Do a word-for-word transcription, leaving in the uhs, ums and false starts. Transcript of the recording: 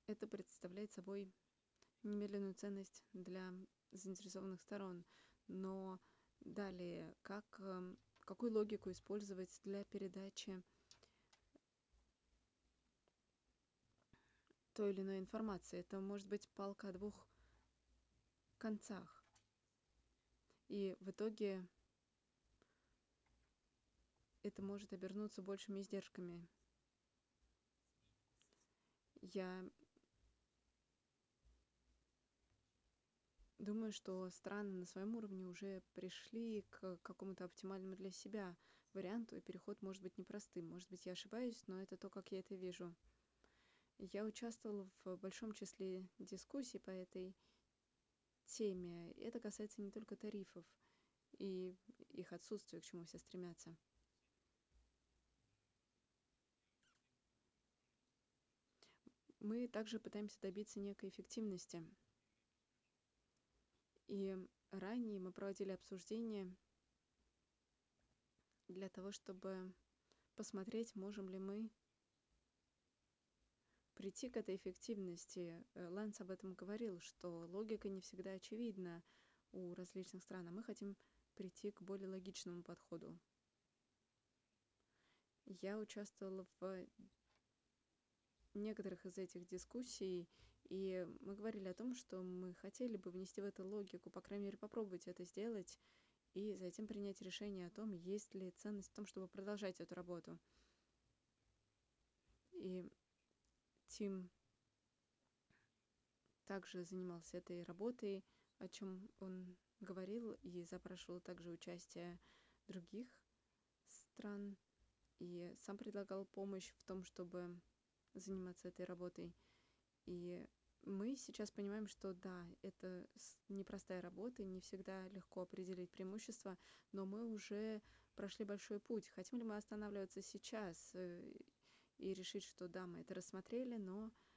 это представляет собой немедленную ценность для заинтересованных сторон. Но далее, как, эм, какую логику использовать для передачи той или иной информации? Это может быть палка о двух концах. И в итоге это может обернуться большими издержками. Я думаю, что страны на своем уровне уже пришли к какому-то оптимальному для себя варианту, и переход может быть непростым. Может быть, я ошибаюсь, но это то, как я это вижу. Я участвовала в большом числе дискуссий по этой теме. Это касается не только тарифов и их отсутствия, к чему все стремятся. Мы также пытаемся добиться некой эффективности. И ранее мы проводили обсуждения для того, чтобы посмотреть, можем ли мы прийти к этой эффективности. Э, Лэнс об этом говорил, что логика не всегда очевидна у различных стран, а мы хотим прийти к более логичному подходу. Я участвовала в некоторых из этих дискуссий, и мы говорили о том, что мы хотели бы внести в это логику, по крайней мере, попробовать это сделать, и затем принять решение о том, есть ли ценность в том, чтобы продолжать эту работу. И Тим также занимался этой работой, о чем он говорил, и запрашивал также участие других стран, и сам предлагал помощь в том, чтобы заниматься этой работой. И мы сейчас понимаем, что да, это с- непростая работа, и не всегда легко определить преимущества, но мы уже прошли большой путь. Хотим ли мы останавливаться сейчас э, и решить, что да, мы это рассмотрели, но